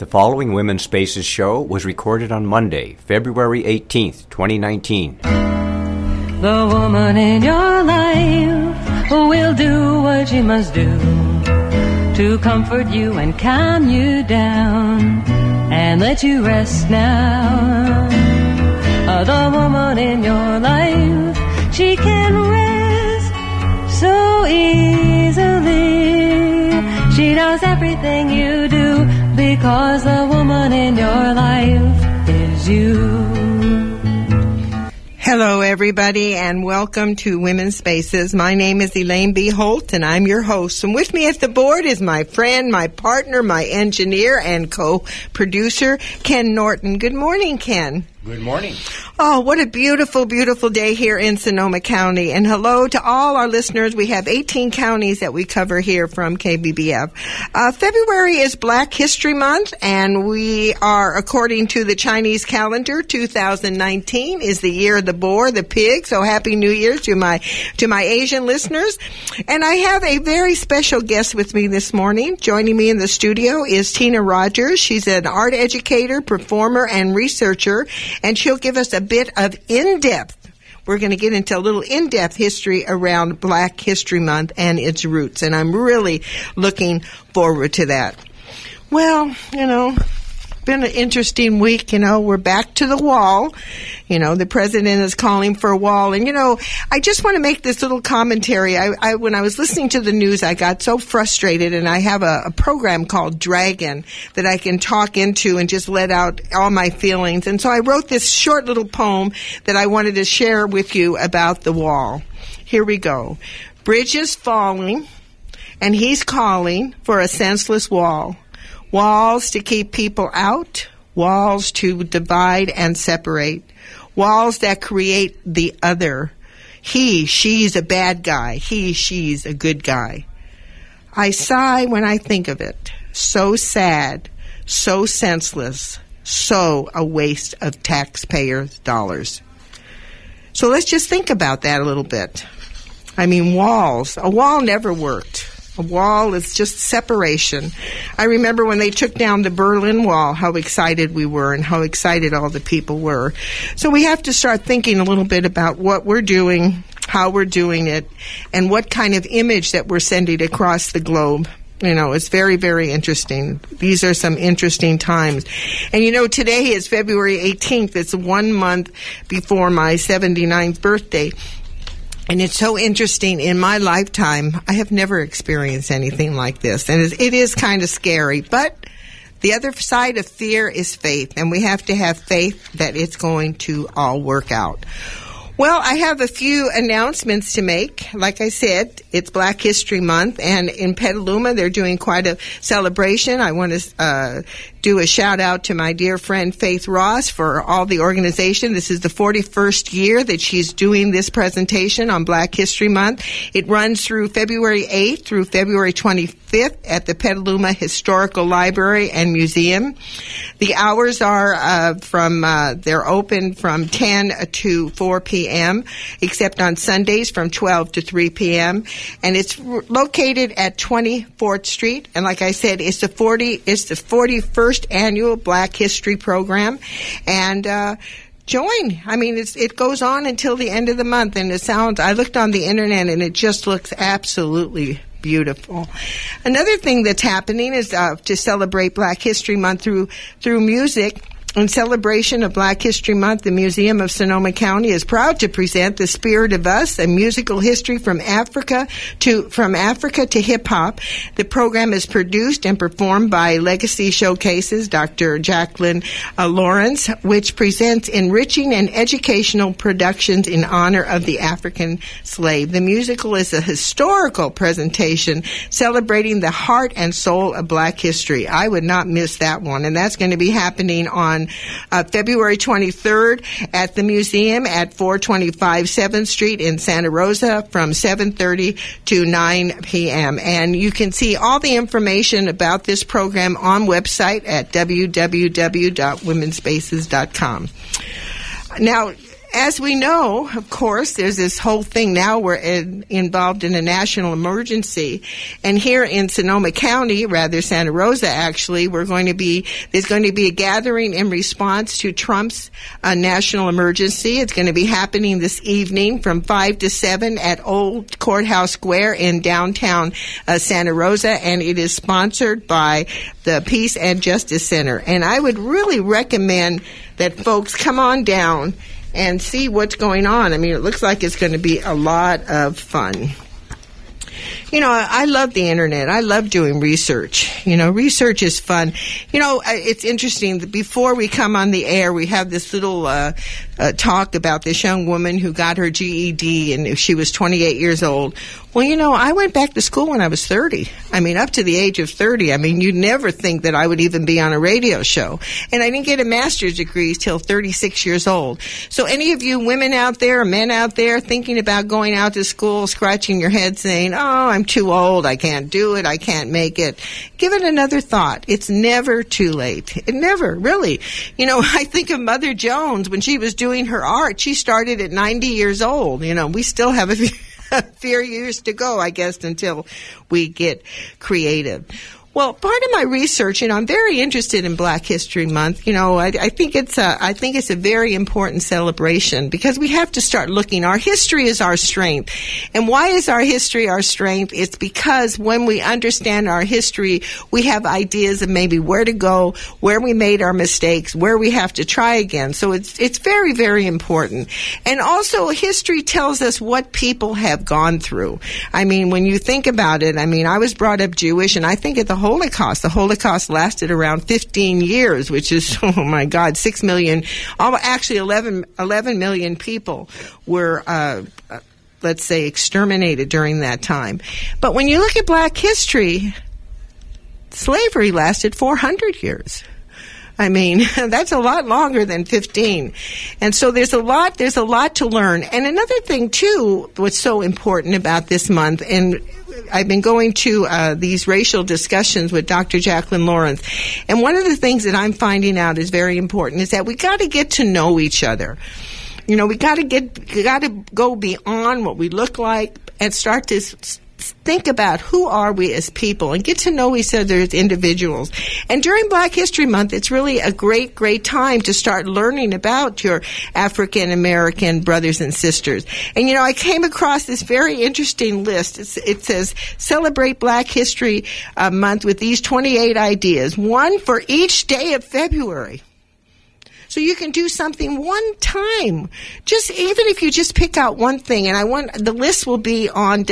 The following Women's Spaces show was recorded on Monday, February 18th, 2019. The woman in your life will do what she must do to comfort you and calm you down and let you rest now. The woman in your life, she can rest so easily. She knows everything you do because the woman in your life is you. Hello, everybody, and welcome to Women's Spaces. My name is Elaine B. Holt, and I'm your host. And with me at the board is my friend, my partner, my engineer, and co-producer, Ken Norton. Good morning, Ken. Good morning. Oh, what a beautiful, beautiful day here in Sonoma County. And hello to all our listeners. We have 18 counties that we cover here from KBBF. February is Black History Month, and we are, according to the Chinese calendar, 2019 is the year of the boar, the pig. So happy New Year to my Asian listeners. And I have a very special guest with me this morning. Joining me in the studio is Tina Rogers. She's an art educator, performer, and researcher. And she'll give us a bit of in-depth. We're going to get into a little in-depth history around Black History Month and its roots. And I'm really looking forward to that. Well, been an interesting week. We're back to the wall. The president is calling for a wall. And, I just want to make this little commentary. When I was listening to the news, I got so frustrated, and I have a program called Dragon that I can talk into and just let out all my feelings. And so I wrote this short little poem that I wanted to share with you about the wall. Here we go. Bridge is falling, and he's calling for a senseless wall. Walls to keep people out, walls to divide and separate, walls that create the other. He, she's a bad guy. He, she's a good guy. I sigh when I think of it. So sad, so senseless, so a waste of taxpayers' dollars. So let's just think about that a little bit. Walls. A wall never worked. A wall is just separation. I remember when they took down the Berlin Wall, how excited we were and how excited all the people were. So we have to start thinking a little bit about what we're doing, how we're doing it, and what kind of image that we're sending across the globe. It's very, very interesting. These are some interesting times. And, today is February 18th. It's 1 month before my 79th birthday. And it's so interesting. In my lifetime, I have never experienced anything like this. And it is kind of scary. But the other side of fear is faith. And we have to have faith that it's going to all work out. Well, I have a few announcements to make. Like I said, it's Black History Month. And in Petaluma, they're doing quite a celebration. I want to do a shout out to my dear friend Faith Ross for all the organization. This is the 41st year that she's doing this presentation on Black History Month. It runs through February 8th through February 25th at the Petaluma Historical Library and Museum. The hours are they're open from 10 to 4 p.m., except on Sundays from 12 to 3 p.m. And it's located at 24th Street. And like I said, it's the 41st annual Black History program, and join. It goes on until the end of the month, and I looked on the internet, and it just looks absolutely beautiful. Another thing that's happening is to celebrate Black History Month through music. In celebration of Black History Month, the Museum of Sonoma County is proud to present The Spirit of Us, a musical history from Africa to hip-hop. The program is produced and performed by Legacy Showcases, Dr. Jacqueline Lawrence, which presents enriching and educational productions in honor of the African slave. The musical is a historical presentation celebrating the heart and soul of Black history. I would not miss that one, and that's going to be happening on February 23rd at the museum at 425 7th Street in Santa Rosa from 7:30 to 9 p.m. And you can see all the information about this program on website at www.womenspaces.com. Now, as we know, of course, there's this whole thing now we're involved in a national emergency. And here in Sonoma County, rather Santa Rosa actually, there's going to be a gathering in response to Trump's national emergency. It's going to be happening this evening from 5 to 7 at Old Courthouse Square in downtown Santa Rosa, and it is sponsored by the Peace and Justice Center. And I would really recommend that folks come on down and see what's going on. I mean, it looks like it's going to be a lot of fun. You know, I love the internet. I love doing research. You know, research is fun. You know, it's interesting that before we come on the air, we have this little talk about this young woman who got her GED and she was 28 years old. Well, you know, I went back to school when I was 30. I mean, up to the age of 30. I mean, you'd never think that I would even be on a radio show. And I didn't get a master's degree till 36 years old. So any of you women out there, men out there thinking about going out to school, scratching your head saying, oh, I'm too old, I can't do it, I can't make it, give it another thought. It's never too late. It never, really. You know, I think of Mother Jones when she was doing her art. She started at 90 years old. You know, we still have a few years to go, I guess, until we get creative. Well, part of my research, you know, I'm very interested in Black History Month. You know, I think it's a very important celebration because we have to start looking. Our history is our strength. And why is our history our strength? It's because when we understand our history, we have ideas of maybe where to go, where we made our mistakes, where we have to try again. So it's very, very important. And also history tells us what people have gone through. I mean, when you think about it, I mean, I was brought up Jewish, and I think at the Holocaust lasted around 15 years, which is, oh my God, 6 million, actually 11 million people were, let's say, exterminated during that time. But when you look at Black history, slavery lasted 400 years. I mean, that's a lot longer than 15. And so there's a lot to learn. And another thing, too, what's so important about this month, and I've been going to these racial discussions with Dr. Jacqueline Lawrence, and one of the things that I'm finding out is very important is that we got to get to know each other. You know, we got to go beyond what we look like and start to think about who are we as people and get to know each other as individuals. And during Black History Month, it's really a great, great time to start learning about your African American brothers and sisters. And, you know, I came across this very interesting list. It says, celebrate Black History Month with these 28 ideas, one for each day of February. So you can do something one time. Just even if you just pick out one thing, and the list will be on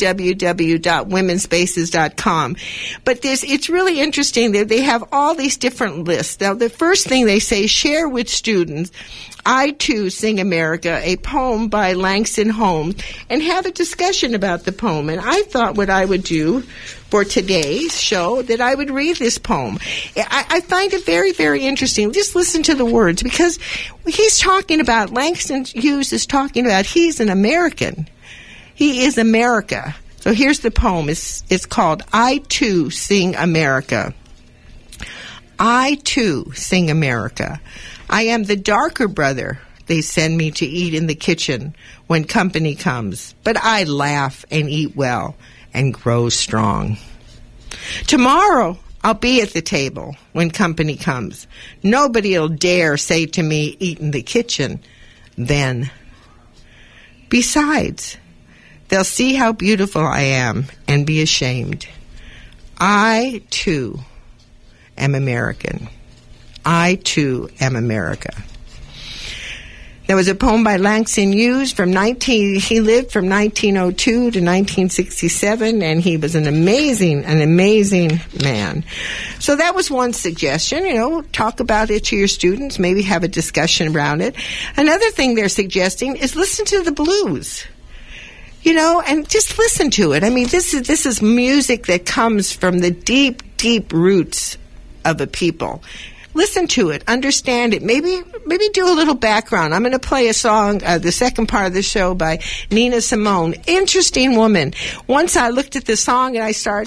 www.womenspaces.com. But it's really interesting that they have all these different lists. Now, the first thing they say, share with students I Too Sing America, a poem by Langston Hughes, and have a discussion about the poem. And I thought what I would do for today's show, that I would read this poem. I find it very, very interesting. Just listen to the words, because he's talking about, Langston Hughes is talking about, he's an American. He is America. So here's the poem. It's called I Too Sing America. I too sing America. I am the darker brother they send me to eat in the kitchen when company comes, but I laugh and eat well and grow strong. Tomorrow I'll be at the table when company comes. Nobody'll dare say to me, eat in the kitchen then. Besides, they'll see how beautiful I am and be ashamed. I, too, am American. I, too, am America. There was a poem by Langston Hughes he lived from 1902 to 1967, and he was an amazing man. So that was one suggestion, you know, talk about it to your students, maybe have a discussion around it. Another thing they're suggesting is listen to the blues. You know, and just listen to it. I mean, this is music that comes from the deep, deep roots of a people. Listen to it, understand it, maybe do a little background. I'm going to play a song, the second part of the show, by Nina Simone. Interesting woman. Once I looked at the song and I started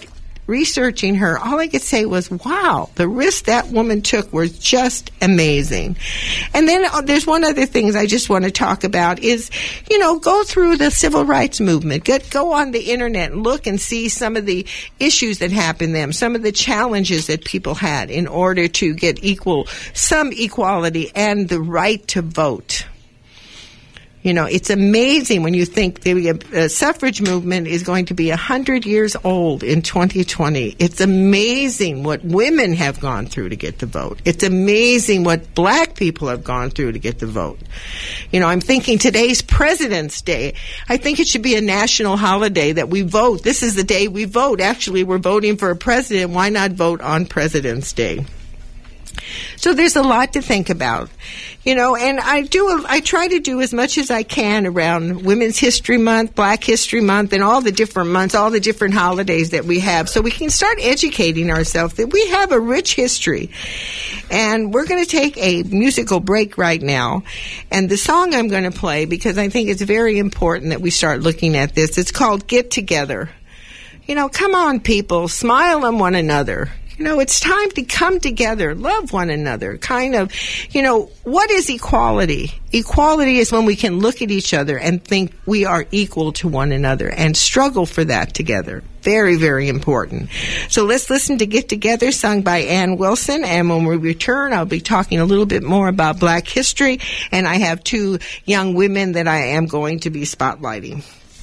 researching her, all I could say was, wow, the risk that woman took was just amazing. And then there's one other thing I just want to talk about is, go through the civil rights movement. Go on the internet and look and see some of the issues that happened then, some of the challenges that people had in order to get some equality and the right to vote. It's amazing when you think the suffrage movement is going to be 100 years old in 2020. It's amazing what women have gone through to get the vote. It's amazing what black people have gone through to get the vote. I'm thinking today's President's Day. I think it should be a national holiday that we vote. This is the day we vote. Actually, we're voting for a president. Why not vote on President's Day? So there's a lot to think about, and I try to do as much as I can around Women's History Month, Black History Month, and all the different months, all the different holidays that we have, so we can start educating ourselves that we have a rich history. And we're going to take a musical break right now. And the song I'm going to play, because I think it's very important that we start looking at this, it's called Get Together. Come on, people, smile on one another. It's time to come together, love one another, what is equality? Equality is when we can look at each other and think we are equal to one another and struggle for that together. Very, very important. So let's listen to Get Together, sung by Ann Wilson, and when we return, I'll be talking a little bit more about Black history, and I have two young women that I am going to be spotlighting.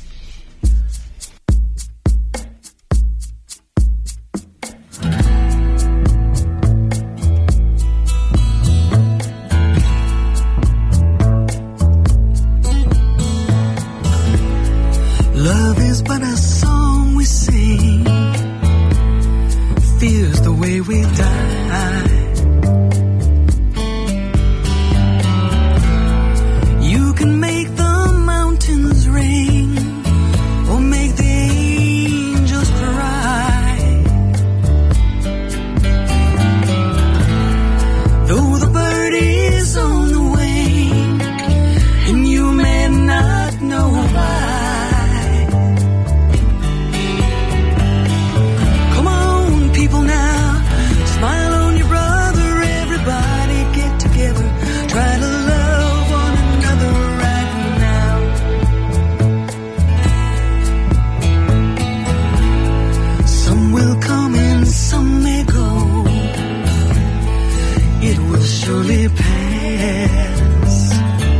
Love is but a song we sing, fear's the way we die. You can make the mountains rain or make the angels cry. Though the bird is on the wing and you may not know why. Surely pass.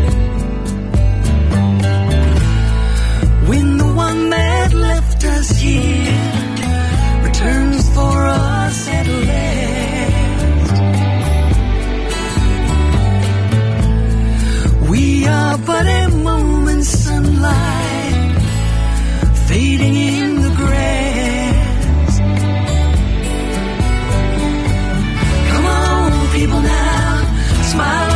When the one that left us here returns for us at last, we are but a moment's sunlight fading in the grass. Come on, people, now. Smile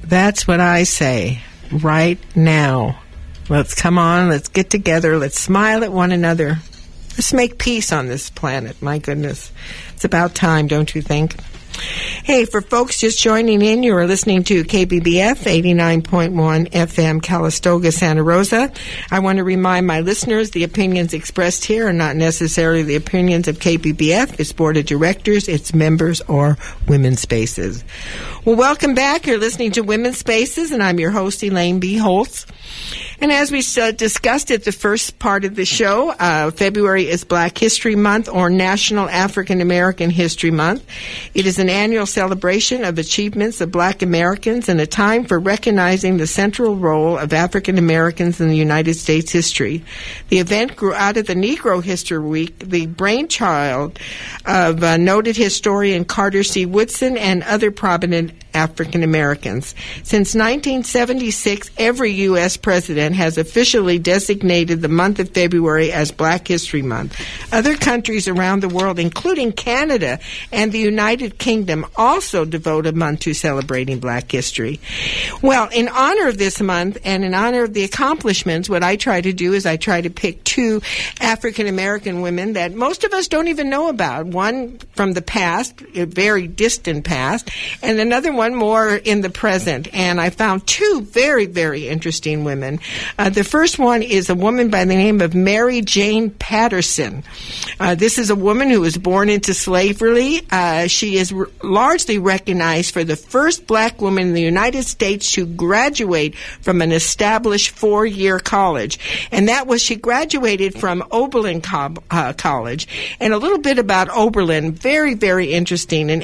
That's what I say right now. Let's come on, let's get together, let's smile at one another. Let's make peace on this planet. My goodness. It's about time, don't you think? Hey, for folks just joining in, you are listening to KBBF 89.1 FM Calistoga, Santa Rosa. I want to remind my listeners the opinions expressed here are not necessarily the opinions of KBBF, its board of directors, its members, or Women's Spaces. Well, welcome back. You're listening to Women's Spaces, and I'm your host, Elaine B. Holtz. And as we discussed at the first part of the show, February is Black History Month, or National African American History Month. It is an annual celebration of achievements of Black Americans and a time for recognizing the central role of African Americans in the United States history. The event grew out of the Negro History Week, the brainchild of noted historian Carter C. Woodson and other prominent African Americans. Since 1976, every U.S. president has officially designated the month of February as Black History Month. Other countries around the world, including Canada and the United Kingdom, also devote a month to celebrating Black history. Well, in honor of this month and in honor of the accomplishments, what I try to do is I try to pick two African American women that most of us don't even know about. One from the past, a very distant past, and another one more in the present. And I found two very, very interesting women. The first one is a woman by the name of Mary Jane Patterson. This is a woman who was born into slavery. She is largely recognized for the first Black woman in the United States to graduate from an established four-year college. And that was, she graduated from Oberlin College. And a little bit about Oberlin, very, very interesting. In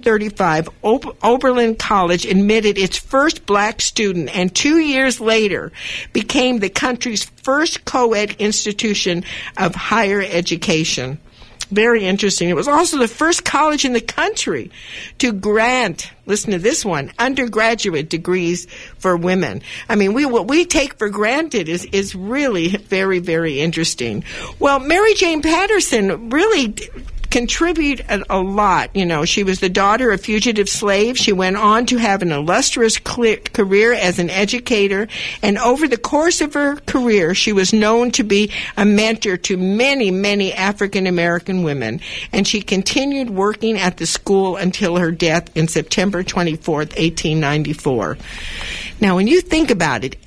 1835, Oberlin College admitted its first Black student, and 2 years later became the country's first co-ed institution of higher education. Very interesting. It was also the first college in the country to grant, listen to this one, undergraduate degrees for women. I mean, what we take for granted is really very, very interesting. Well, Mary Jane Patterson really contribute a lot. You know, she was the daughter of fugitive slaves. She went on to have an illustrious career as an educator, and over the course of her career, she was known to be a mentor to many, many African American women, and she continued working at the school until her death in September 24th, 1894. Now, when you think about it,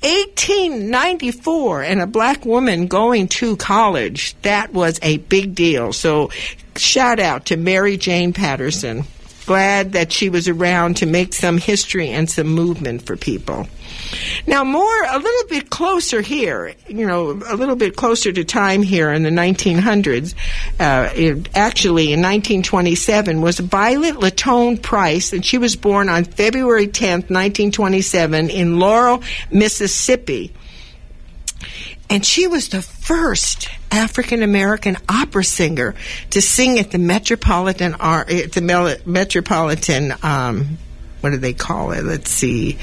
1894 and a Black woman going to college, that was a big deal. So shout out to Mary Jane Patterson. Glad that she was around to make some history and some movement for people. Now, a little bit closer here, a little bit closer to time here in the 1900s, actually in 1927, was Violet Latone Price, and she was born on February 10th, 1927, in Laurel, Mississippi. And she was the first African-American opera singer to sing at the Metropolitan, what do they call it? Let's see.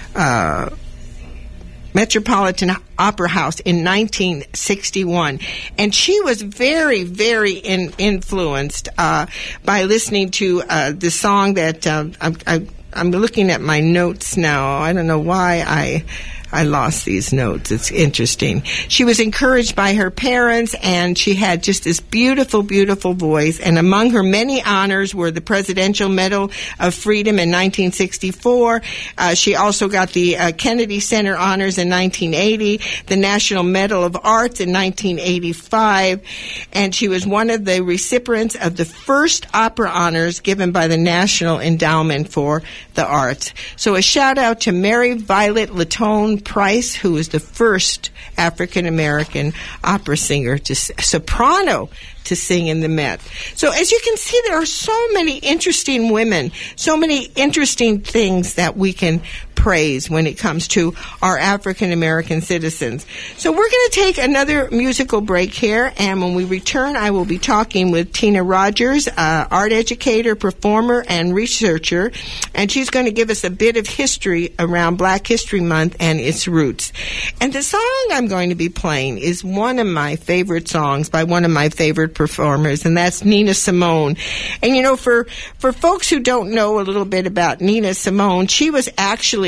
Metropolitan Opera House in 1961. And she was very, very influenced by listening to the song that I'm looking at my notes now. I don't know why I lost these notes. It's interesting. She was encouraged by her parents, and she had just this beautiful, beautiful voice. And among her many honors were the Presidential Medal of Freedom in 1964. She also got the Kennedy Center honors in 1980, the National Medal of Arts in 1985, and she was one of the recipients of the first opera honors given by the National Endowment for the Arts. So a shout out to Mary Violet Latone Price, who was the first African-American opera singer, soprano, to sing in the Met. So as you can see, there are so many interesting women, so many interesting things that we can praise when it comes to our African-American citizens. So we're going to take another musical break here, and when we return, I will be talking with Tina Rogers, art educator, performer, and researcher, and she's going to give us a bit of history around Black History Month and its roots. And the song I'm going to be playing is one of my favorite songs by one of my favorite performers, and that's Nina Simone. And for folks who don't know a little bit about Nina Simone, she was actually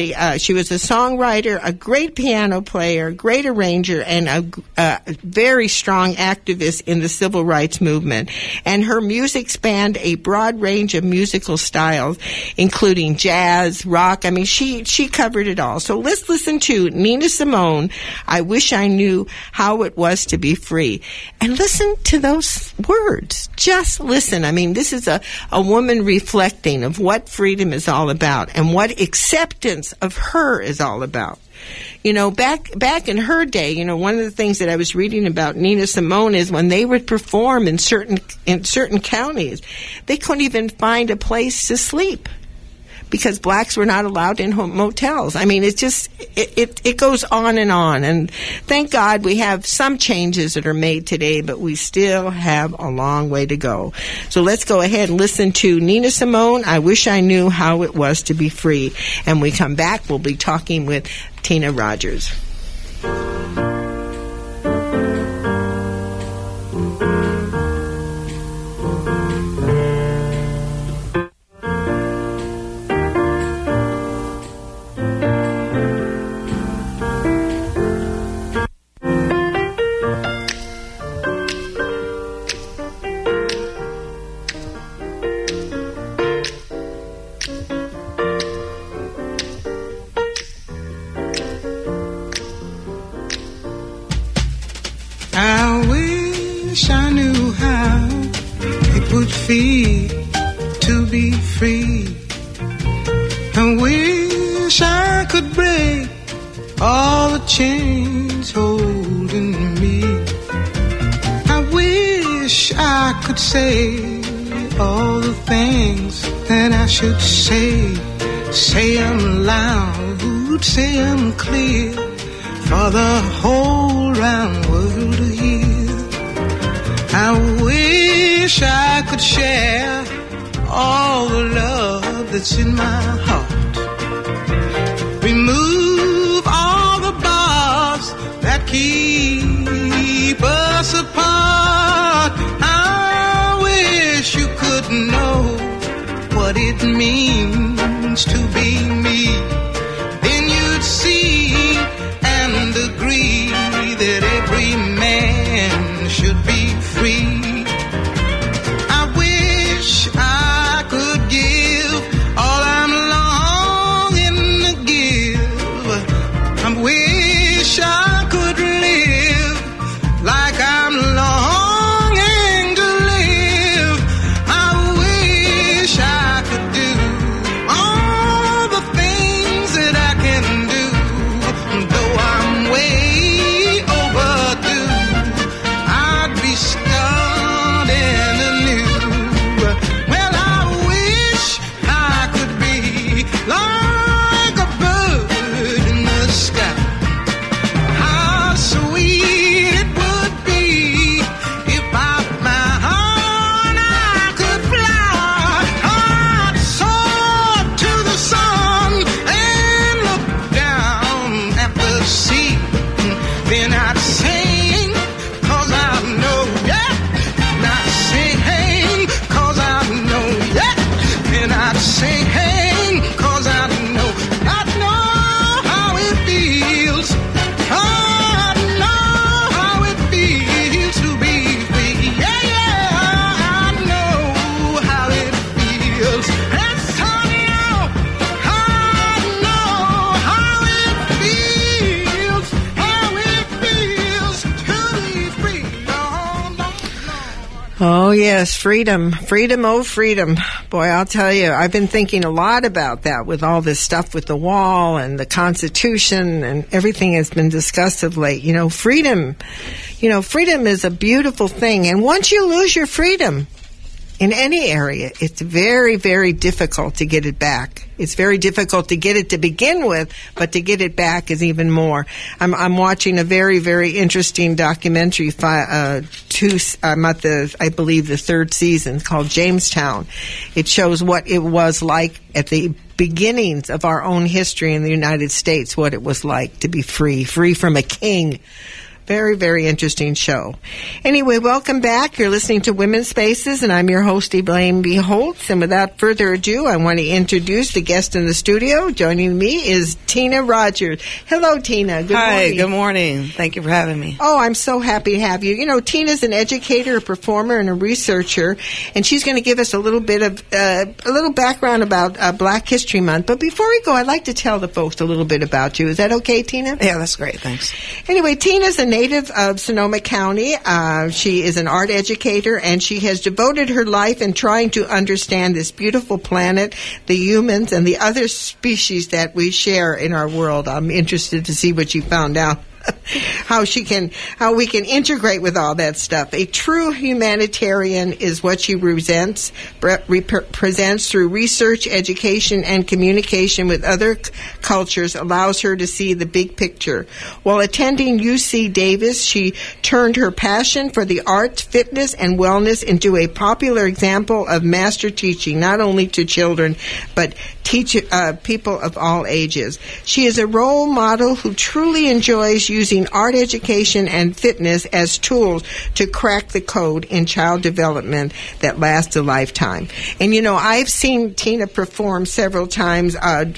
really, she was a songwriter, a great piano player, great arranger, and a very strong activist in the civil rights movement. And her music spanned a broad range of musical styles, including jazz, rock. I mean, she covered it all. So let's listen to Nina Simone, I Wish I Knew How It Was to Be Free. And listen to those words. Just listen. I mean, this is a woman reflecting of what freedom is all about and what acceptance of her is all about. You know, back in her day, you know, one of the things that I was reading about Nina Simone is when they would perform in certain counties, they couldn't even find a place to sleep because blacks were not allowed in motels. I mean, it goes on. And thank God we have some changes that are made today, but we still have a long way to go. So let's go ahead and listen to Nina Simone, I Wish I Knew How It Was to Be Free. And when we come back, we'll be talking with Tina Rogers. To be free. I wish I could break all the chains holding me. I wish I could say all the things that I should say. Say them loud, say them clear, for the whole round world to hear. I wish I could share all the love that's in my heart. Remove all the bars that keep us apart. I wish you could know what it means to be me. Then you'd see and agree that every man should be free. I wish I could give all I'm longing to give. I wish I could live like I'm longing to live. I wish I could do all the things that I can do, though I'm way overdue. I'd be starting anew. Well, I wish I could be like a bird in the sky. How sweet it would be if I found I could fly. I'd soar to the sun and look down at the sea. Then I'd sing, 'cause I know, yeah. Not sing, 'cause I know, yeah. Then I'd sing, 'cause I know how it feels. I know how it feels to be free. Yeah, yeah, I know how it feels. Yes, I know how it feels to be free. No, no, no. Oh, yes, freedom. Freedom, oh, freedom. Boy, I'll tell you, I've been thinking a lot about that with all this stuff with the wall and the Constitution and everything that's been discussed of late. You know, freedom is a beautiful thing. And once you lose your freedom in any area, it's very, very difficult to get it back. It's very difficult to get it to begin with, but to get it back is even more. I'm watching a very, very interesting documentary. I'm at I believe the third season, called Jamestown. It shows what it was like at the beginnings of our own history in the United States. What it was like to be free from a king, Very, very interesting show. Anyway, welcome back. You're listening to Women's Spaces, and I'm your host, Elaine B. Holtz. And without further ado, I want to introduce the guest in the studio. Joining me is Tina Rogers. Hello, Tina. Good morning. Hi, good morning. Thank you for having me. Oh, I'm so happy to have you. You know, Tina's an educator, a performer, and a researcher, and she's going to give us a little bit of a little background about Black History Month. But before we go, I'd like to tell the folks a little bit about you. Is that okay, Tina? Yeah, that's great. Thanks. Anyway, Tina's a native of Sonoma County. She is an art educator, and she has devoted her life in trying to understand this beautiful planet, the humans, and the other species that we share in our world. I'm interested to see what you found out. How we can integrate with all that stuff. A true humanitarian is what she presents through research, education, and communication with other cultures, allows her to see the big picture. While attending UC Davis, she turned her passion for the arts, fitness, and wellness into a popular example of master teaching, not only to children, but people of all ages. She is a role model who truly enjoys using art education and fitness as tools to crack the code in child development that lasts a lifetime. And, you know, I've seen Tina perform several times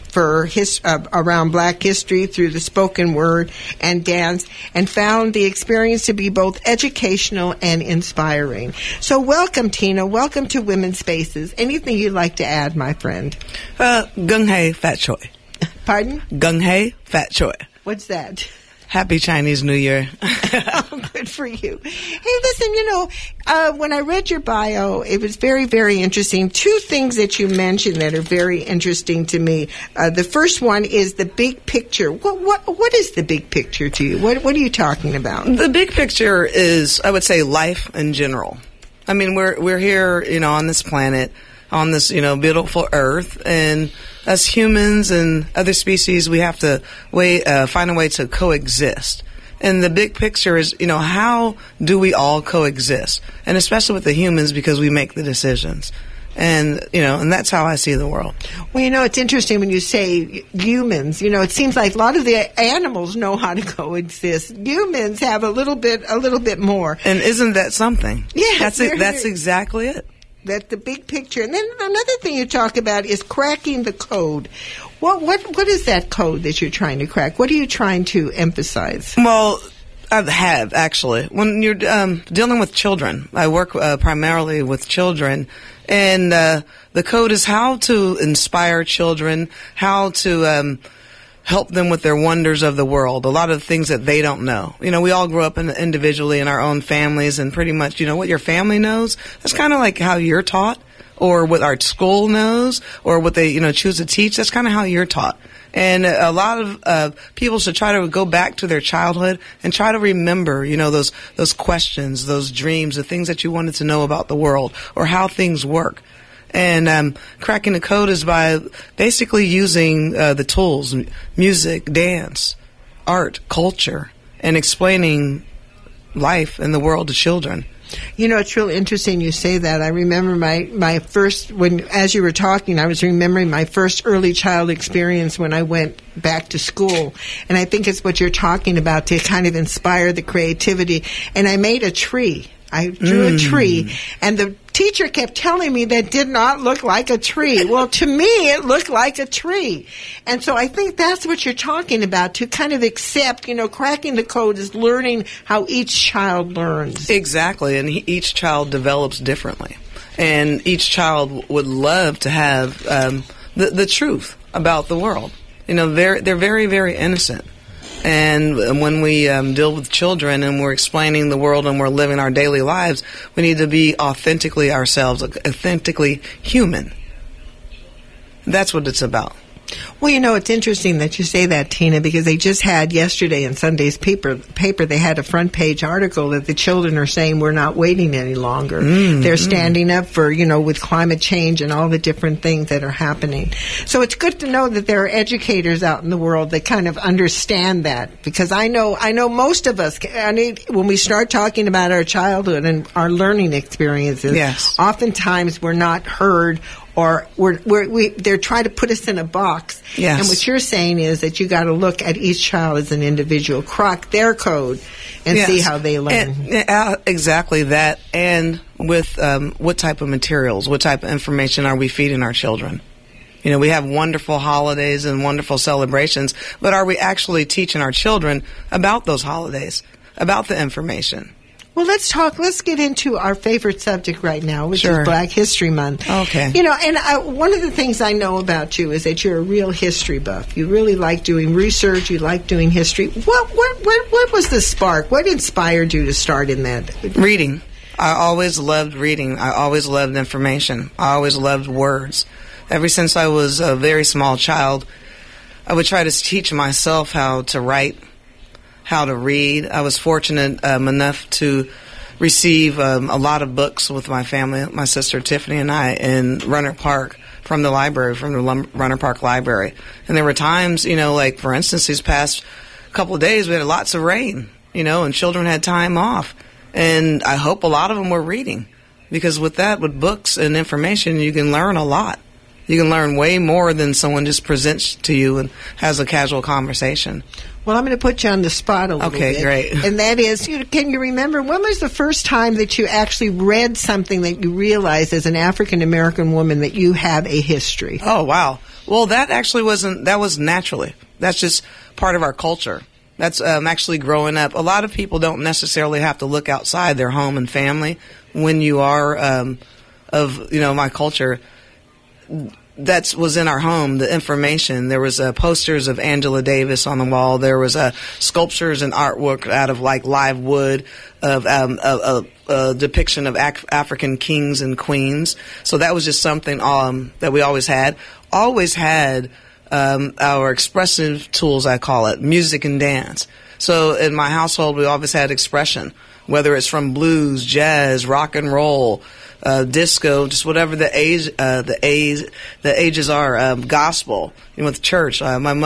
around Black history through the spoken word and dance, and found the experience to be both educational and inspiring. So welcome, Tina. Welcome to Women's Spaces. Anything you'd like to add, my friend? Gung Hei Fat Choi. Pardon? Gung Hei Fat Choi. What's that? Happy Chinese New Year. Oh, good for you. Hey, listen, you know, when I read your bio, it was very, very interesting. Two things that you mentioned that are very interesting to me. The first one is the big picture. What is the big picture to you? What are you talking about? The big picture is, I would say, life in general. I mean, we're here, you know, on this planet, on this, you know, beautiful earth, and as humans and other species, we have to find a way to coexist. And the big picture is, you know, how do we all coexist? And especially with the humans, because we make the decisions. And, you know, and that's how I see the world. Well, you know, it's interesting when you say humans. You know, it seems like a lot of the animals know how to coexist. Humans have a little bit more. And isn't that something? Yeah. That's it. That's exactly it. That's the big picture. And then another thing you talk about is cracking the code. What is that code that you're trying to crack? What are you trying to emphasize? Well, I have, actually. When you're dealing with children, I work primarily with children, and the code is how to inspire children, how to help them with their wonders of the world, a lot of things that they don't know. You know, we all grew up individually in our own families, and pretty much, you know, what your family knows, that's kind of like how you're taught, or what our school knows, or what they, you know, choose to teach. That's kind of how you're taught. And a lot of people should try to go back to their childhood and try to remember, you know, those questions, those dreams, the things that you wanted to know about the world, or how things work. And cracking the code is by basically using the tools, music, dance, art, culture, and explaining life and the world to children. You know, it's really interesting you say that. I remember my first, as you were talking, I was remembering my first early child experience when I went back to school. And I think it's what you're talking about, to kind of inspire the creativity. And I made a tree. I drew a tree, and the teacher kept telling me that did not look like a tree. Well, to me, it looked like a tree. And so I think that's what you're talking about, to kind of accept, you know, cracking the code is learning how each child learns. Exactly, and each child develops differently. And each child would love to have the truth about the world. You know, they're very, very innocent. And when we deal with children and we're explaining the world and we're living our daily lives, we need to be authentically ourselves, authentically human. That's what it's about. Well, you know, it's interesting that you say that, Tina, because they just had yesterday in Sunday's paper, they had a front page article that the children are saying we're not waiting any longer. They're standing up for, you know, with climate change and all the different things that are happening. So it's good to know that there are educators out in the world that kind of understand that, because I know most of us, when we start talking about our childhood and our learning experiences, yes, oftentimes we're not heard, or they're trying to put us in a box. Yes. And what you're saying is that you got to look at each child as an individual, crack their code, and Yes. see how they learn. Exactly that. And with what type of materials, what type of information are we feeding our children? You know, we have wonderful holidays and wonderful celebrations, but are we actually teaching our children about those holidays, about the information? Well, let's get into our favorite subject right now, which Sure. is Black History Month. Okay. You know, and one of the things I know about you is that you're a real history buff. You really like doing research. You like doing history. What was the spark? What inspired you to start in that? Reading. I always loved reading. I always loved information. I always loved words. Ever since I was a very small child, I would try to teach myself how to write, how to read. I was fortunate enough to receive a lot of books with my family, my sister Tiffany and I, in Runner Park from the library, from the Runner Park Library. And there were times, you know, like for instance, these past couple of days we had lots of rain, you know, and children had time off. And I hope a lot of them were reading, because with that, with books and information, you can learn a lot. You can learn way more than someone just presents to you and has a casual conversation. Well, I'm going to put you on the spot a little bit. Okay, great. And that is, can you remember, when was the first time that you actually read something that you realized as an African-American woman that you have a history? Oh, wow. Well, that actually that was naturally. That's just part of our culture. That's actually growing up. A lot of people don't necessarily have to look outside their home and family when you are of, you know, my culture. That was in our home, the information. There was posters of Angela Davis on the wall. There was sculptures and artwork out of like live wood of a depiction of African kings and queens. So that was just something that we always had. Always had our expressive tools, I call it, music and dance. So in my household, we always had expression, whether it's from blues, jazz, rock and roll, disco, just whatever the ages are, gospel, you know, with church.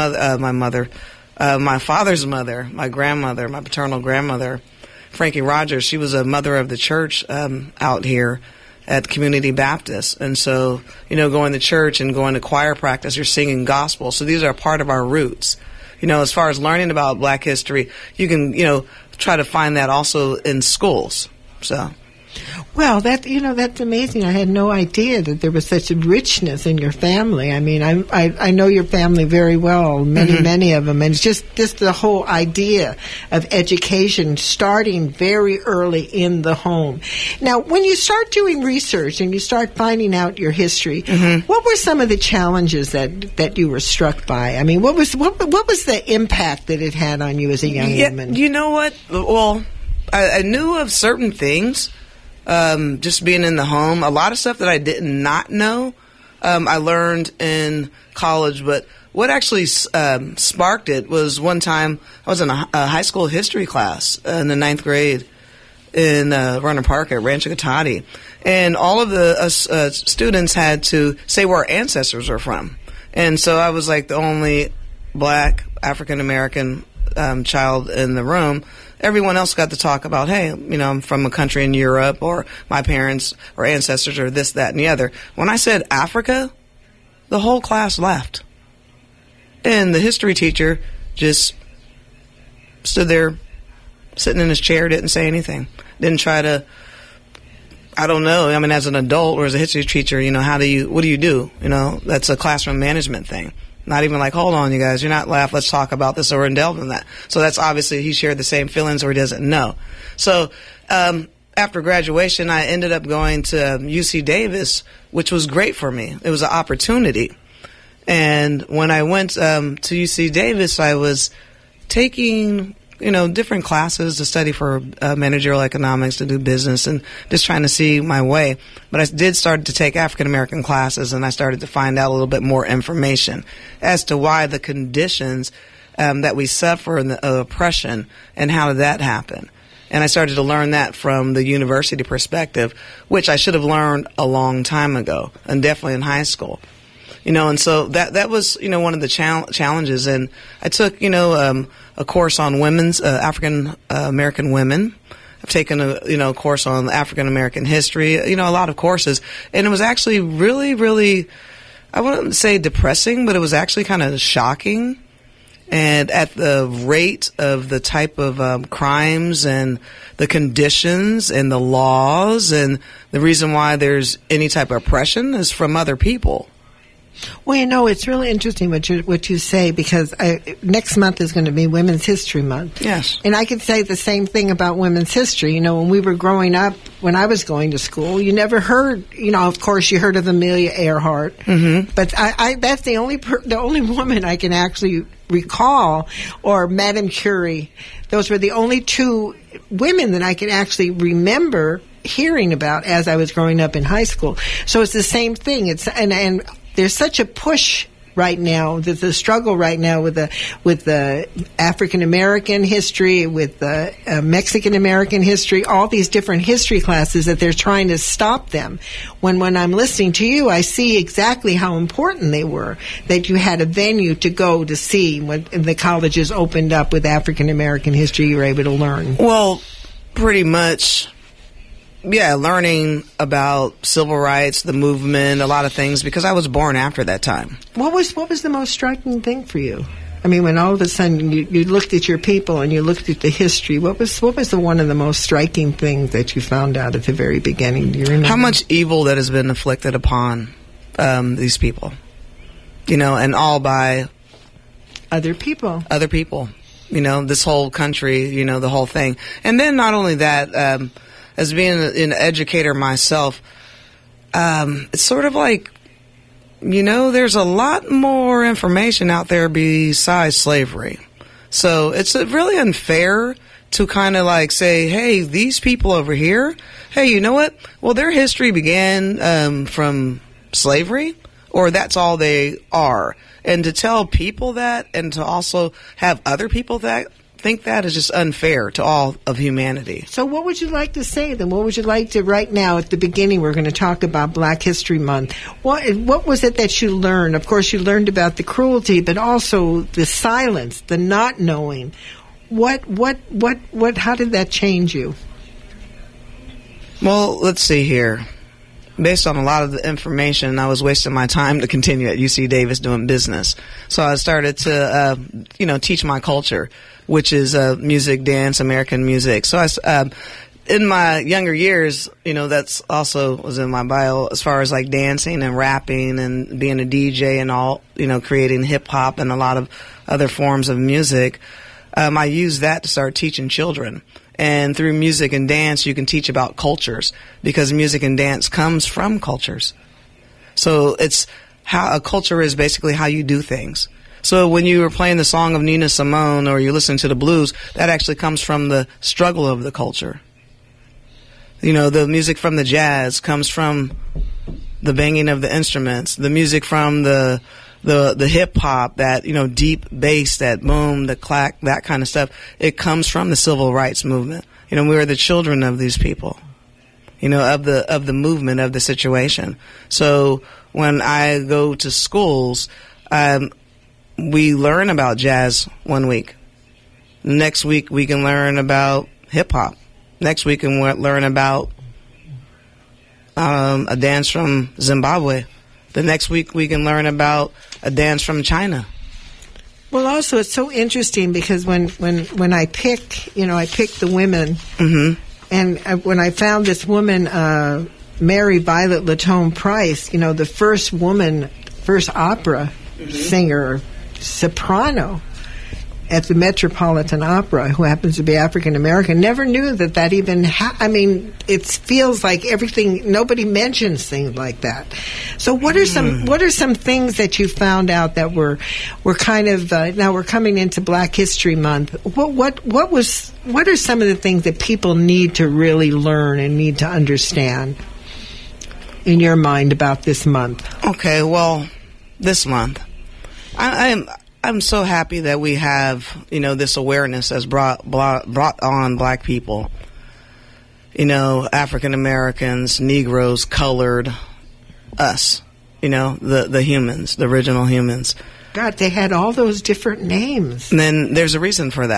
My father's mother, my grandmother, my paternal grandmother, Frankie Rogers, she was a mother of the church out here at Community Baptist. And so, you know, going to church and going to choir practice, you're singing gospel. So these are part of our roots. You know, as far as learning about Black history, you can, you know, try to find that also in schools. So. Well, that's amazing. I had no idea that there was such a richness in your family. I mean, I know your family very well, many of them, and it's just the whole idea of education starting very early in the home. Now, when you start doing research and you start finding out your history, what were some of the challenges that you were struck by? I mean, what was the impact that it had on you as a young woman? You know what? Well, I knew of certain things. Just being in the home, a lot of stuff that I did not know, I learned in college. But what actually sparked it was one time I was in a high school history class in the 9th grade in Runner Park at Rancho Cotati, and all of the students had to say where our ancestors were from. And so I was like the only Black African American child in the room. Everyone else got to talk about, hey, you know, I'm from a country in Europe, or my parents or ancestors or this, that, and the other. When I said Africa, the whole class laughed. And the history teacher just stood there, sitting in his chair, didn't say anything. Didn't try to, I don't know, I mean, as an adult or as a history teacher, you know, what do you do? You know, that's a classroom management thing. Not even like, hold on, you guys, you're not laughing, let's talk about this or indulge in that. So that's obviously he shared the same feelings or he doesn't know. So after graduation, I ended up going to UC Davis, which was great for me. It was an opportunity. And when I went to UC Davis, I was taking, you know, different classes to study for managerial economics, to do business, and just trying to see my way. But I did start to take African-American classes, and I started to find out a little bit more information as to why the conditions that we suffer in the oppression and how did that happen. And I started to learn that from the university perspective, which I should have learned a long time ago, and definitely in high school. You know, and so that was, you know, one of the challenges. And I took, you know, a course on women's, African American women taken a course on African American history, a lot of courses, and it was actually really, really, I wouldn't say depressing, but it was actually kind of shocking. And at the rate of the type of crimes and the conditions and the laws, and the reason why there's any type of oppression is from other people. Well, it's really interesting what you say, because next month is going to be Women's History Month. Yes. And I could say the same thing about women's history. When we were growing up, when I was going to school, you never heard, of course you heard of Amelia Earhart. Mm-hmm. But I that's the only woman I can actually recall, or Madame Curie. Those were the only two women that I can actually remember hearing about as I was growing up in high school. So it's the same thing. And there's such a push right now. There's a struggle right now with the African American history, with the Mexican American history, all these different history classes, that they're trying to stop them. When I'm listening to you, I see exactly how important they were. That you had a venue to go to see when the colleges opened up with African American history. You were able to learn. Well, pretty much. Yeah, learning about civil rights, the movement, a lot of things, because I was born after that time. What was the most striking thing for you? I mean, when all of a sudden you looked at your people and you looked at the history, what was one of the most striking things that you found out at the very beginning? Do you remember? How much evil that has been inflicted upon these people, and all by other people. Other people, this whole country, the whole thing. And then not only that, as being an educator myself, it's sort of like, there's a lot more information out there besides slavery. So it's really unfair to kind of like say, hey, these people over here, hey, you know what? Well, their history began from slavery, or that's all they are. And to tell people that, and to also have other people that think that, is just unfair to all of humanity. So what would you like to say then? What would you like to, right now at the beginning, we're going to talk about Black History Month. What was it that you learned? Of course, you learned about the cruelty, but also the silence, the not knowing. How did that change you? Well, let's see here. Based on a lot of the information, I was wasting my time to continue at UC Davis doing business. So I started to, teach my culture, which is music, dance, American music. So in my younger years, that's also was in my bio, as far as like dancing and rapping and being a DJ and all, creating hip hop and a lot of other forms of music. I used that to start teaching children. And through music and dance, you can teach about cultures, because music and dance comes from cultures. So it's how a culture is basically how you do things. So when you were playing the song of Nina Simone, or you listen to the blues, that actually comes from the struggle of the culture. The music from the jazz comes from the banging of the instruments. The music from the hip hop, that, deep bass, that boom, the clack, that kind of stuff, it comes from the civil rights movement. We are the children of these people, of the movement, of the situation. So when I go to schools, we learn about jazz one week. Next week we can learn about hip hop. Next week we can learn about a dance from Zimbabwe. The next week we can learn about a dance from China. Well, also it's so interesting, because when I pick, I pick the women, mm-hmm. and when I found this woman, Mary Violet Latone Price, the first opera mm-hmm. singer, soprano at the Metropolitan Opera, who happens to be African American, never knew that even it feels like everything, nobody mentions things like that. So what are some things that you found out that were kind of, now we're coming into Black History Month. What are some of the things that people need to really learn and need to understand in your mind about this month? Okay, well, this month, I'm so happy that we have, this awareness that's brought on Black people, African Americans, Negroes, colored, us, the humans, the original humans. God, they had all those different names. And then there's a reason for that.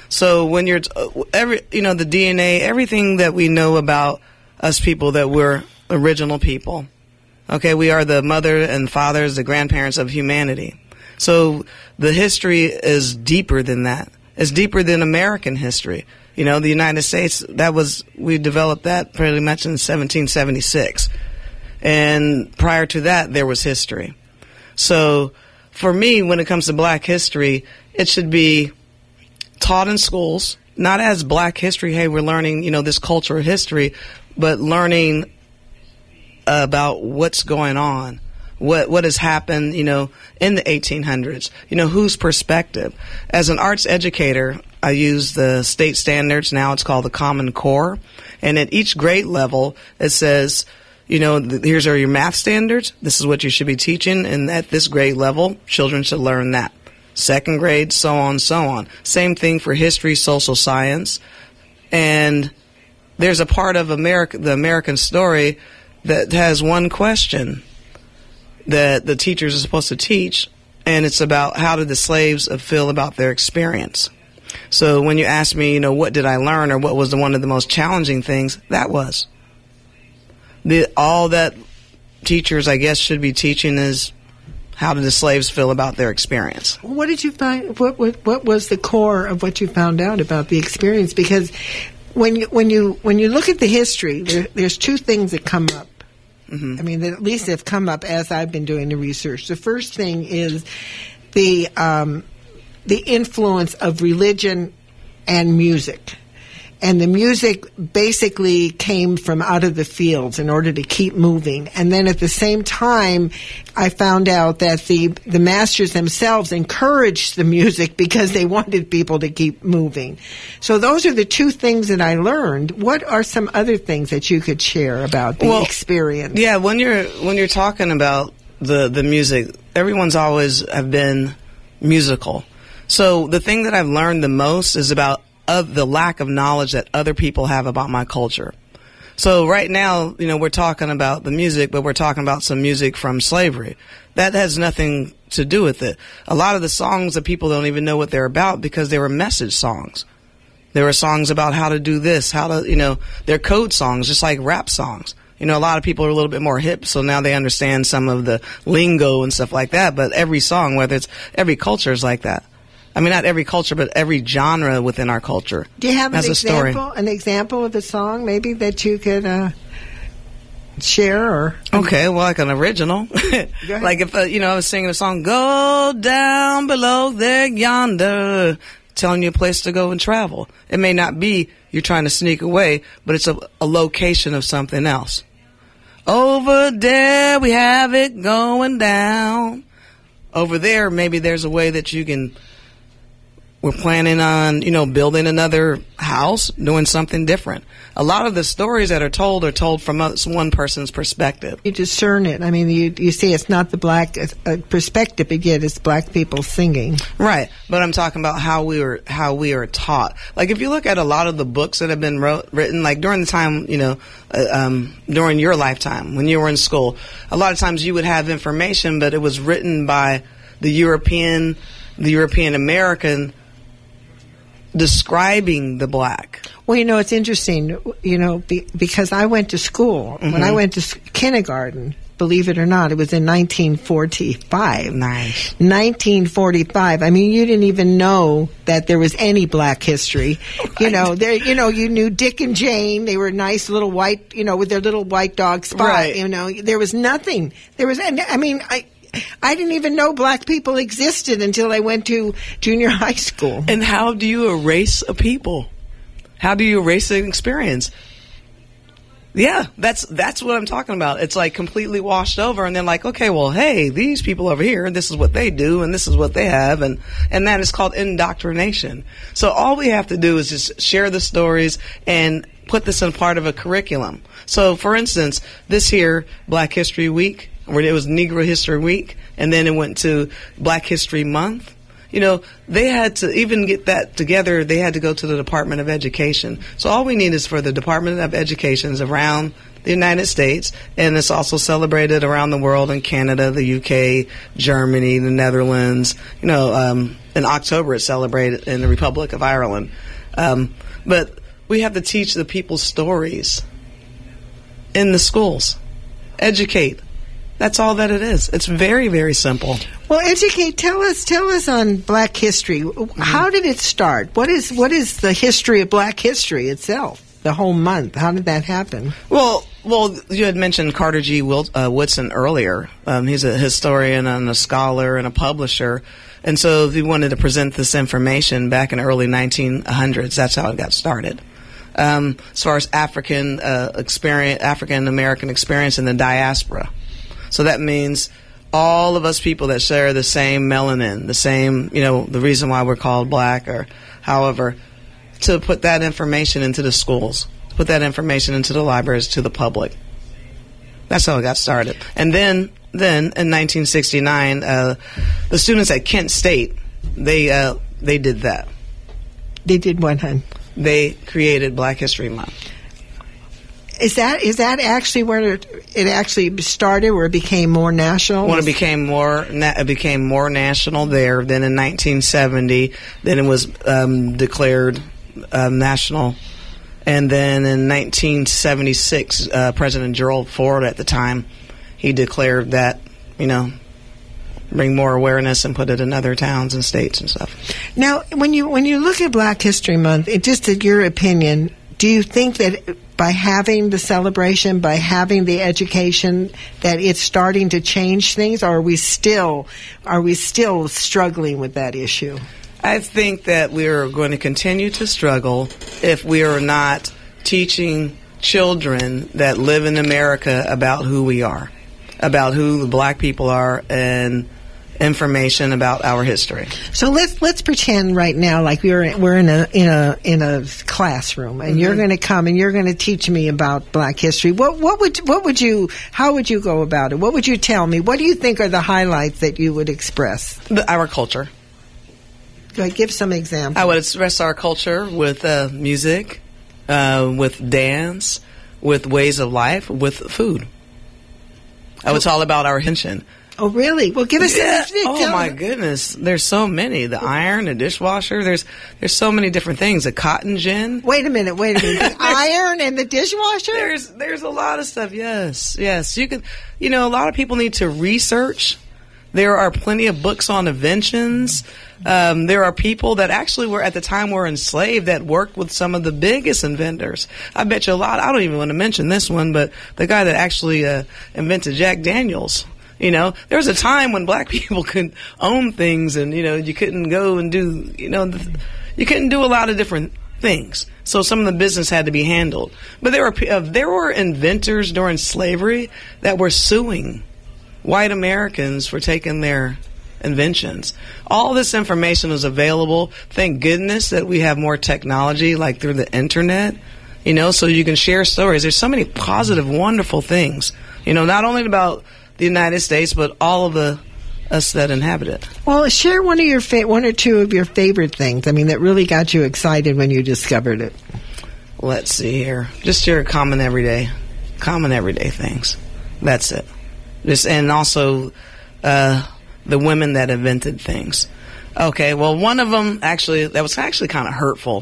So when you're the DNA, everything that we know about us people, that we're original people. Okay, we are the mother and fathers, the grandparents of humanity. So the history is deeper than that. It's deeper than American history. You know, the United States, we developed that pretty much in 1776. And prior to that, there was history. So for me, when it comes to black history, it should be taught in schools, not as black history, hey, we're learning, this cultural history, but learning about what's going on, what has happened, in the 1800s, whose perspective. As an arts educator, I use the state standards. Now it's called the Common Core. And at each grade level, it says, here's your math standards. This is what you should be teaching. And at this grade level, children should learn that. Second grade, so on, so on. Same thing for history, social science. And there's a part of the American story that has one question that the teachers are supposed to teach, and it's about how did the slaves feel about their experience. So when you ask me, what did I learn, or what was one of the most challenging things, that was. All that teachers, I guess, should be teaching is how did the slaves feel about their experience. What did you find? What was the core of what you found out about the experience? Because when you look at the history, there's two things that come up. Mm-hmm. I mean, that at least have come up as I've been doing the research. The first thing is the influence of religion and music. And the music basically came from out of the fields in order to keep moving. And then at the same time, I found out that the masters themselves encouraged the music because they wanted people to keep moving. So those are the two things that I learned. What are some other things that you could share about the experience? Yeah, when you're talking about the music, everyone's always have been musical. So the thing that I've learned the most is about the lack of knowledge that other people have about my culture. So right now, we're talking about the music, but we're talking about some music from slavery. That has nothing to do with it. A lot of the songs that people don't even know what they're about because they were message songs. There were songs about how to do this, they're code songs, just like rap songs. A lot of people are a little bit more hip, so now they understand some of the lingo and stuff like that, but every song, every culture is like that. I mean, not every culture, but every genre within our culture. Do you have an example of a song maybe that you could share? Okay, well, like an original. Like if, I was singing a song, go down below there yonder, telling you a place to go and travel. It may not be you're trying to sneak away, but it's a location of something else. Over there, we have it going down. Over there, maybe there's a way that you can... We're planning on, building another house, doing something different. A lot of the stories that are told from one person's perspective. You discern it. I mean, you see it's not the black perspective again, it's black people singing. Right. But I'm talking about how we are taught. Like if you look at a lot of the books that have been written, like during the time, during your lifetime, when you were in school, a lot of times you would have information, but it was written by the European American describing the black. Well, it's interesting, because I went to school. Mm-hmm. When I went to kindergarten, believe it or not, it was in 1945. Nice. 1945. I mean, you didn't even know that there was any black history. Right. You knew Dick and Jane. They were nice little white, with their little white dog Spot. Right. There was nothing. I didn't even know black people existed until I went to junior high school. And how do you erase a people? How do you erase an experience? Yeah, that's what I'm talking about. It's like completely washed over, and then like, okay, well, hey, these people over here, this is what they do, and this is what they have, and that is called indoctrination. So all we have to do is just share the stories and put this in part of a curriculum. So, for instance, this here, Black History Week, where it was Negro History Week, and then it went to Black History Month. They had to even get that together. They had to go to the Department of Education. So all we need is for the Department of Education around the United States, and it's also celebrated around the world in Canada, the UK, Germany, the Netherlands. In October it's celebrated in the Republic of Ireland. But we have to teach the people stories in the schools. Educate. That's all that it is. It's very, very simple. Well, educate. Tell us on Black history. How did it start? What is the history of Black history itself? The whole month. How did that happen? Well, you had mentioned Carter G. Woodson earlier. He's a historian and a scholar and a publisher. And so he wanted to present this information back in the early 1900s. That's how it got started. As far as African American experience in the diaspora. So that means all of us people that share the same melanin, the same, the reason why we're called Black, or however, to put that information into the schools, put that information into the libraries, to the public. That's how it got started. And then in 1969, the students at Kent State, they did that. They did what, hon? They created Black History Month. Is that actually where it actually started, where it became more national? When it became more national there. Then in 1970, then it was declared national, and then in 1976, President Gerald Ford at the time, he declared that bring more awareness and put it in other towns and states and stuff. Now, when you look at Black History Month, just in your opinion, do you think that by having the celebration, by having the education, that it's starting to change things, or are we still struggling with that issue? I think that we are going to continue to struggle if we are not teaching children that live in America about who we are, about who the Black people are, and information about our history. So let's pretend right now like we're in a classroom, and you're going to come and you're going to teach me about Black history. How would you go about it? What would you tell me? What do you think are the highlights that you would express? Our culture. Give some examples. I would express our culture with music, with dance, with ways of life, with food. It's all about our attention. Oh, really? Well, give us. Oh my goodness! There's so many. The iron, the dishwasher. There's so many different things. The cotton gin. Wait a minute. The iron and the dishwasher. There's a lot of stuff. Yes. You can. A lot of people need to research. There are plenty of books on inventions. There are people that actually were enslaved that worked with some of the biggest inventors. I bet you a lot. I don't even want to mention this one, but the guy that actually invented Jack Daniels. There was a time when Black people could own things, and you couldn't go and do you couldn't do a lot of different things. So some of the business had to be handled. But there were inventors during slavery that were suing white Americans for taking their inventions. All this information is available. Thank goodness that we have more technology, like through the internet, so you can share stories. There's so many positive, wonderful things, not only about the United States, but all of us that inhabit it. Well, share one or two of your favorite things. That really got you excited when you discovered it. Let's see here. Just your common everyday things. That's it. And also the women that invented things. Okay, well, one of them that was actually kind of hurtful.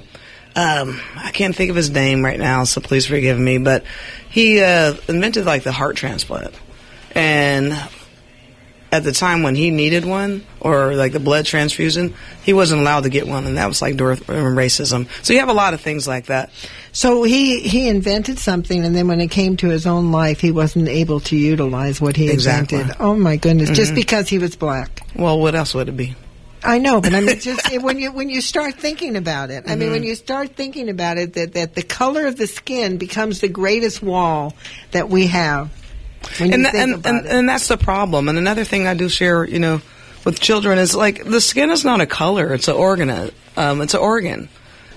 I can't think of his name right now, so please forgive me. But he invented the heart transplant. And at the time when he needed one, or the blood transfusion, he wasn't allowed to get one, and that was during racism. So you have a lot of things like that. So he invented something, and then when it came to his own life, he wasn't able to utilize what he invented. Oh my goodness! Just because he was Black. Well, what else would it be? I know, but just when you start thinking about it, when you start thinking about it, that the color of the skin becomes the greatest wall that we have. And that's the problem. And another thing I do share, with children is the skin is not a color; it's an organ. It's an organ,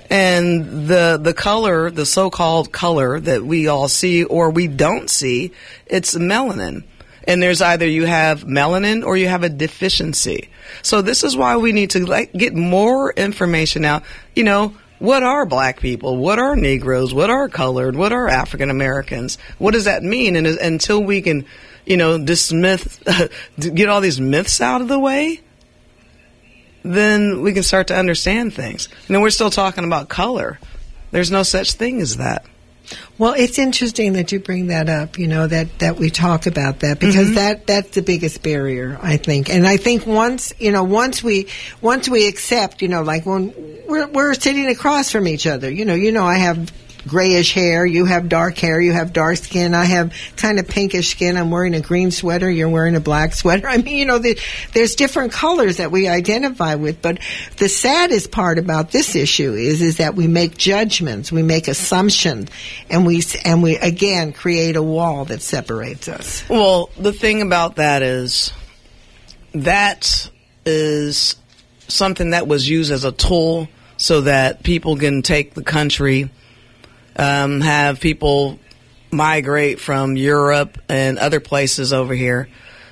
and the color, the so-called color that we all see or we don't see, it's melanin. And there's either you have melanin or you have a deficiency. So this is why we need to get more information out. What are black people? What are Negroes? What are colored? What are African Americans? What does that mean? And until we can, dismiss, get all these myths out of the way, then we can start to understand things. We're still talking about color. There's no such thing as that. Well, it's interesting that you bring that up, that we talk about that, because that's the biggest barrier, I think. And I think once we accept, like when we're sitting across from each other, I have grayish hair, you have dark hair, you have dark skin, I have kind of pinkish skin, I'm wearing a green sweater, you're wearing a black sweater. I mean, there's different colors that we identify with, but the saddest part about this issue is that we make judgments, we make assumptions, and we again create a wall that separates us. Well, the thing about that is something that was used as a tool so that people can take the country, have people migrate from Europe and other places over here.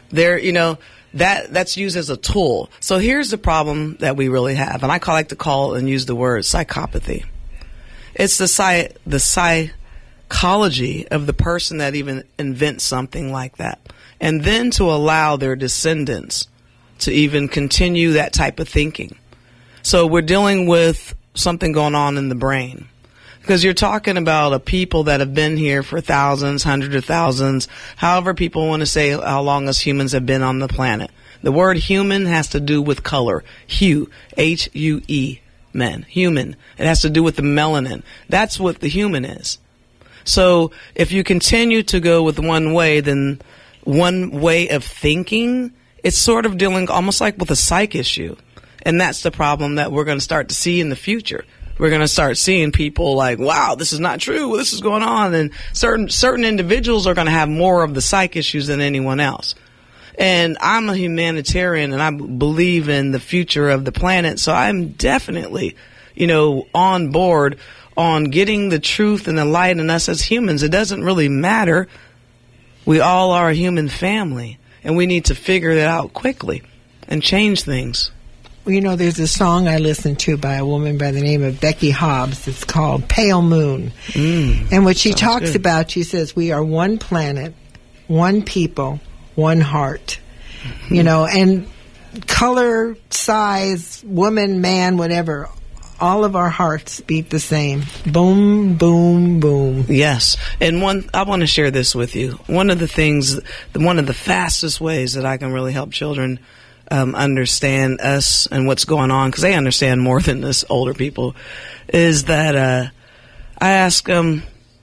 That's used as a tool. So here's the problem that we really have, and I like to call and use the word psychopathy. It's the psychology of the person that even invents something like that, and then to allow their descendants to even continue that type of thinking. So we're dealing with something going on in the brain. Because you're talking about a people that have been here for thousands, hundreds of thousands, however people want to say how long us humans have been on the planet. The word human has to do with color. Hue, H-U-E, men, human. It has to do with the melanin. That's what the human is. So if you continue to go with one way, then one way of thinking, it's sort of dealing almost like with a psych issue. And that's the problem that we're going to start to see in the future. We're going to start seeing people like, wow, this is not true. This is going on. And certain individuals are going to have more of the psych issues than anyone else. And I'm a humanitarian, and I believe in the future of the planet. So I'm definitely, on board on getting the truth and the light in us as humans. It doesn't really matter. We all are a human family, and we need to figure that out quickly and change things. There's a song I listened to by a woman by the name of Becky Hobbs. It's called Pale Moon. And what she talks about, she says, we are one planet, one people, one heart. And color, size, woman, man, whatever, all of our hearts beat the same. Boom, boom, boom. Yes. And I want to share this with you. One of the fastest ways that I can really help children understand us and what's going on, because they understand more than us older people, is that I ask them,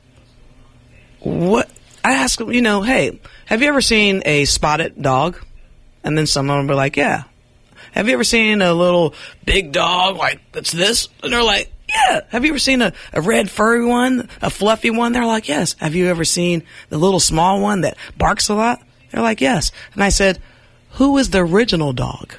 hey, have you ever seen a spotted dog? And then some of them will be like, yeah. Have you ever seen a little big dog like that's this? And they're like, yeah. Have you ever seen a red furry one, a fluffy one? They're like, yes. Have you ever seen the little small one that barks a lot? They're like, yes. And I said, who is the original dog?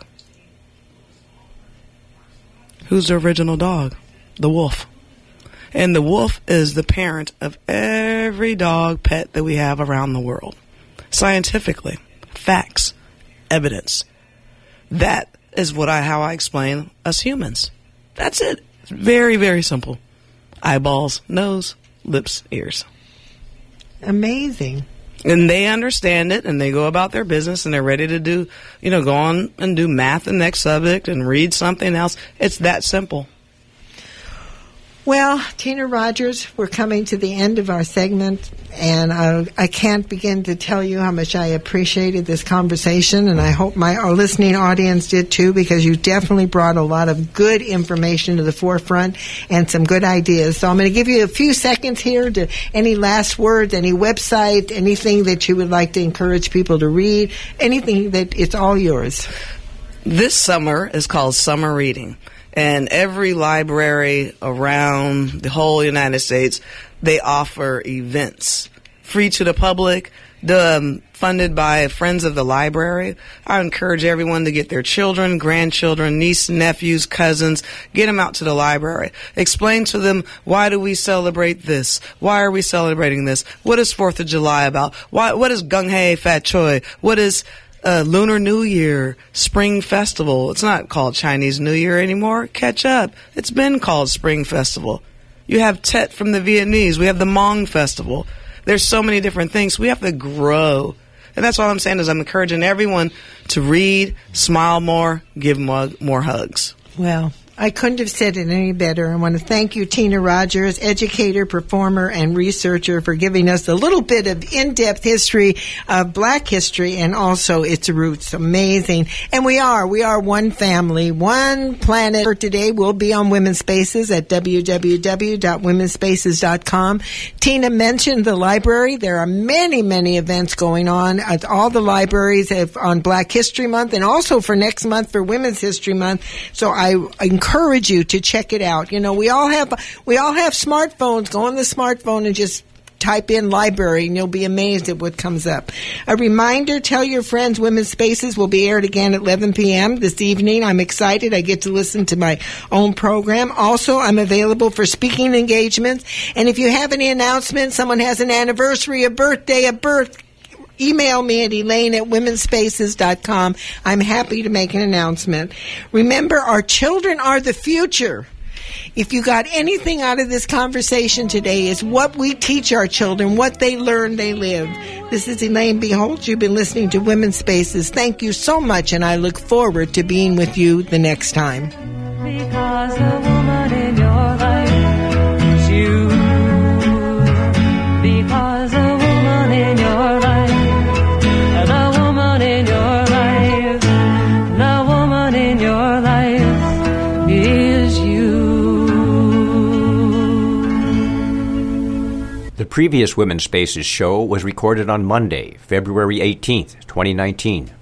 Who's the original dog? The wolf. And the wolf is the parent of every dog pet that we have around the world. Scientifically, facts, evidence. That is how I explain us humans. That's it. It's very, very simple. Eyeballs, nose, lips, ears. Amazing. And they understand it, and they go about their business, and they're ready to do, go on and do math the next subject and read something else. It's that simple. Well, Tina Rogers, we're coming to the end of our segment, and I can't begin to tell you how much I appreciated this conversation, and I hope our listening audience did too, because you definitely brought a lot of good information to the forefront and some good ideas. So I'm going to give you a few seconds here to any last words, any website, anything that you would like to encourage people to read, anything it's all yours. This summer is called Summer Reading. And every library around the whole United States, they offer events free to the public, funded by Friends of the Library. I encourage everyone to get their children, grandchildren, nieces, nephews, cousins, get them out to the library. Explain to them, why do we celebrate this? Why are we celebrating this? What is 4th of July about? What is Gung Hae Fat Choi? What is Lunar New Year, Spring Festival. It's not called Chinese New Year anymore. Catch up. It's been called Spring Festival. You have Tet from the Vietnamese. We have the Hmong Festival. There's so many different things. We have to grow. And that's all I'm saying is I'm encouraging everyone to read, smile more, give more hugs. Well, I couldn't have said it any better. I want to thank you, Tina Rogers, educator, performer, and researcher, for giving us a little bit of in-depth history of Black history and also its roots. Amazing. And we are one family, one planet. For today, we'll be on Women's Spaces at www.womenspaces.com. Tina mentioned the library. There are many, many events going on at all the libraries on Black History Month and also for next month for Women's History Month. So I encourage you to check it out. You know, we all have smartphones. Go on the smartphone and just type in library and you'll be amazed at what comes up. A reminder, tell your friends Women's Spaces will be aired again at 11 p.m. this evening. I'm excited. I get to listen to my own program. Also, I'm available for speaking engagements. And if you have any announcements, someone has an anniversary, a birthday, a birth, email me at elaine@womenspaces.com. I'm happy to make an announcement. Remember, our children are the future. If you got anything out of this conversation today, is what we teach our children, what they learn, they live. This is Elaine B. Holt. You've been listening to Women's Spaces. Thank you so much, and I look forward to being with you the next time. Because the woman in your life is you. Because the woman in your life, the woman in your life, the woman in your life is you. The previous Women's Spaces show was recorded on Monday, February 18th, 2019.